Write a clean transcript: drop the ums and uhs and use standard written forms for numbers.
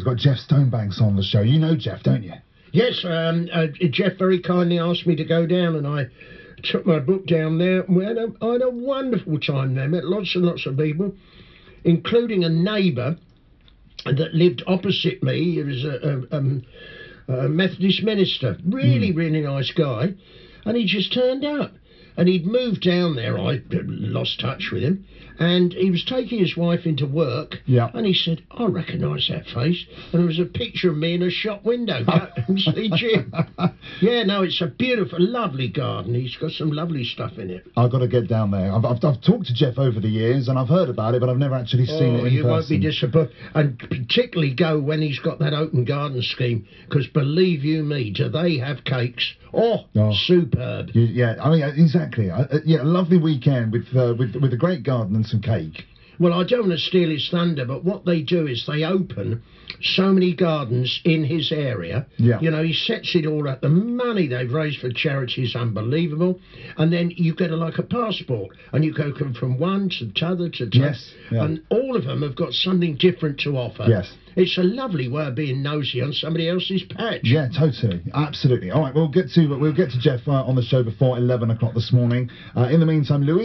We've got Jeff Stonebanks on the show. You know Jeff, don't you? Yes, Jeff very kindly asked me to go down, and I took my book down there. We had a wonderful time there. Met lots and lots of people, including a neighbour that lived opposite me. He was a Methodist minister, really nice guy, and he just turned up. And he'd moved down there. I lost touch with him. And he was taking his wife into work. Yeah. And he said, I recognise that face. And there was a picture of me in a shop window. MC Jim. Yeah, no, it's a beautiful, lovely garden. He's got some lovely stuff in it. I've got to get down there. I've talked to Jeff over the years, and I've heard about it, but I've never actually seen it in person. You won't be disappointed. And particularly go when he's got that open garden scheme, because believe you me, do they have cakes? Oh. Superb. Yeah, I mean, exactly. Yeah, a lovely weekend with a great garden and some cake. Well, I don't want to steal his thunder, but what they do is they open so many gardens in his area. Yeah. You know, he sets it all up. The money they've raised for charity is unbelievable. And then you get like a passport, and you go from one to t'other to t'other. Yes. Yeah. And all of them have got something different to offer. Yes. It's a lovely way of being nosy on somebody else's patch. Yeah, totally, absolutely. All right, we'll get to Jeff on the show before 11 o'clock this morning. In the meantime, Louis.